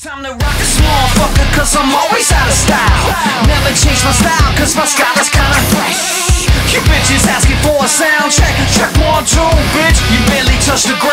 Time to rock this motherfucker, cause I'm always out of style. Never change my style, cause my style is kinda fresh. You bitches asking for a sound check, check 1, 2, bitch. You barely touch the